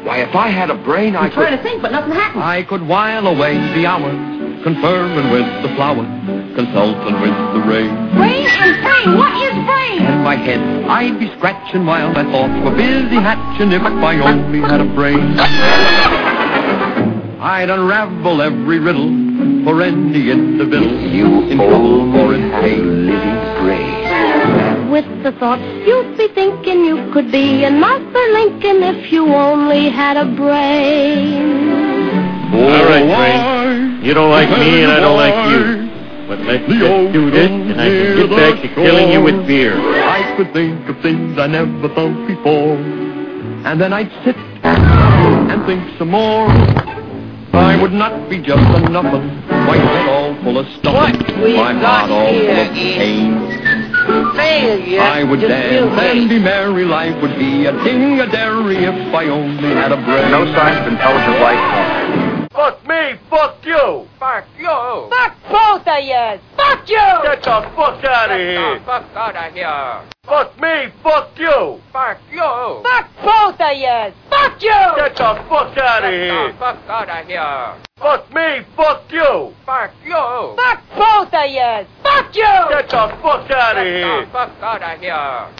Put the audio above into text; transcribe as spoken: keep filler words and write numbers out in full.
Why, if I had a brain, I I'm could... trying to think, but nothing happens. I could while away the hours, conferring with the flowers, consulting with the rain. Brain and brain, what is brain? In my head, I'd be scratching while my thoughts were busy hatching if I only had a brain. I'd unravel every riddle for any individual You in trouble or in had a pain. living brain. With the thought you'd be thinking you could be another Lincoln if you only had a brain. All right, Brain. You don't like me and I don't like you. But let's just do this and I can get back to killing you with beer. I could think of things I never thought before, and then I'd sit and think some more. I would not be just a nothing, my head all full of stuff, What we've my got heart all full here of pain. Failure. I would to dance and humiliate. be merry, life would be a ding-a-dairy if I only had a brain. No sign of intelligent life. Fuck me, fuck you. Fuck you. Fuck both of you! Fuck you! Get the fuck out of Get here. the fuck out of here. Fuck me, fuck you. Fuck you. Fuck both of you! Fuck you! Get the fuck out of Get here. the fuck out of here. Fuck me, fuck you. Fuck you. Fuck both of you! Fuck you! Get the fuck out of Get here. the fuck out of here.